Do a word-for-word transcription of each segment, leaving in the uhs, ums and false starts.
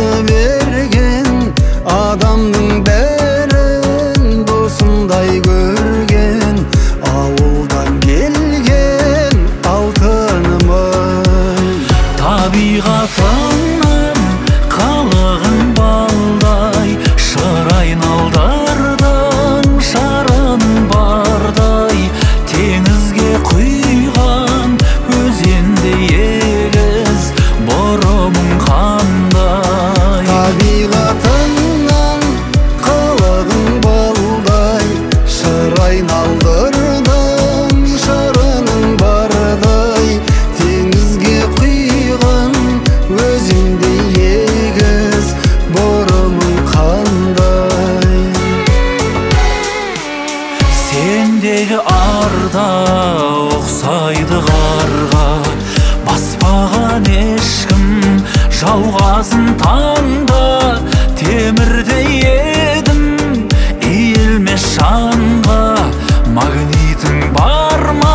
берген, адамның бәрін досындай көрген, ауылдан келген алтыным-ай. Табиғатыңнан қалығың балдай, шыр айналдырдың шарын бардай, теңізге құйған өзенде егіз бұрымың қандай. Табиғатыңнан қалығың балдай, шыр айналдырдың шарының бардай, теңізге құйған өзенде егіз бұрымың қандай. Сендегі арда ұқсайды қарға, баспаған ешкім жауғасын таңда. Темірдей едім иілмес шаңға, магнитің бар ма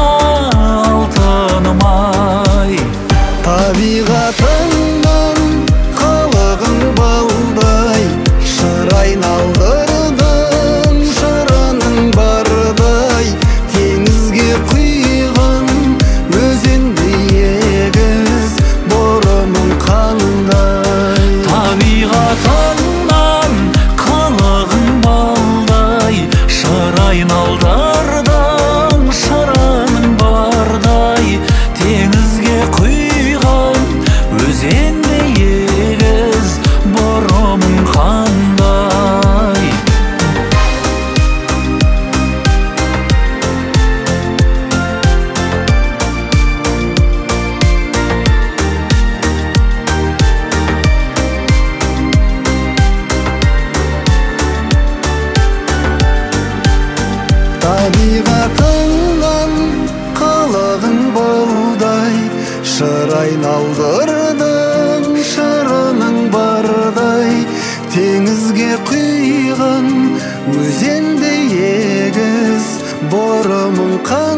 алтыным-ай. Табиғатыңнан қалығың балдай, шыр айналдырдың шарының бардай, теңізге құйған өзенде егіз бұрымың қандай. Табиғатыңнан қалығың балдай, шыр айналдырдың шарының бардай, теңізге құйған өзенде егіз бұрымың қандай. Табиғатыңнан қалығың балдай, шыр айналдырдың шарының бардай, теңізге құйған өзенде егіз бұрымың қандай.